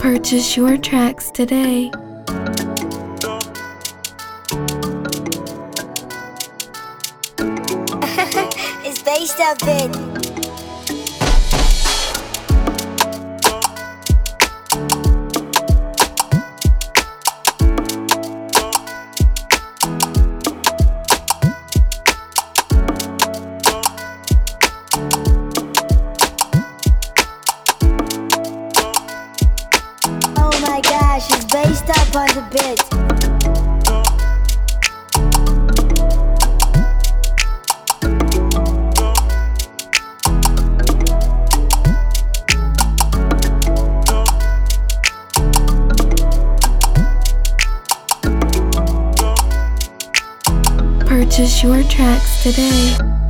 Purchase your tracks today. It's based up it. Oh my gosh, it's based up on the beat. Purchase your tracks today.